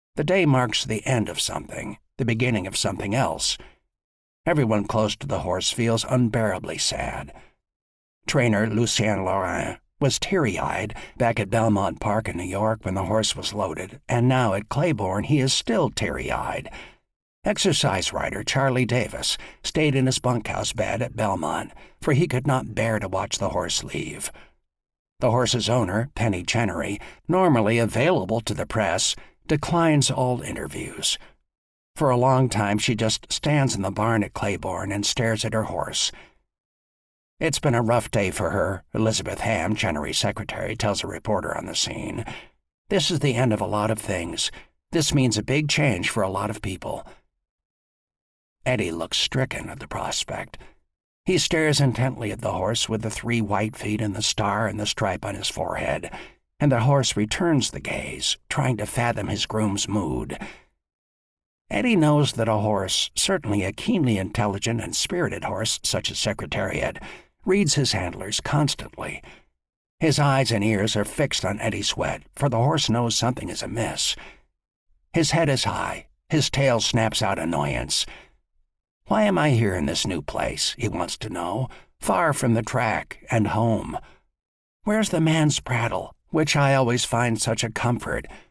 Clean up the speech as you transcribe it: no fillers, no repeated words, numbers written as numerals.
The day marks the end of something, the beginning of something else. Everyone close to the horse feels unbearably sad. Trainer Lucien Laurent was teary-eyed back at Belmont Park in New York when the horse was loaded, and now at Claiborne he is still teary-eyed. Exercise writer Charlie Davis stayed in his bunkhouse bed at Belmont, for he could not bear to watch the horse leave. The horse's owner, Penny Chenery, normally available to the press, declines all interviews. For a long time she just stands in the barn at Claiborne and stares at her horse. "It's been a rough day for her," Elizabeth Ham, Chenery's secretary, tells a reporter on the scene. "This is the end of a lot of things. This means a big change for a lot of people." Eddie looks stricken at the prospect. He stares intently at the horse with the 3 white feet and the star and the stripe on his forehead, and the horse returns the gaze, trying to fathom his groom's mood. Eddie knows that a horse, certainly a keenly intelligent and spirited horse such as Secretariat, reads his handlers constantly. His eyes and ears are fixed on Eddie Sweat, for the horse knows something is amiss. His head is high, his tail snaps out annoyance. "Why am I here in this new place?" he wants to know, far from the track and home. Where's the man's prattle, which I always find such a comfort,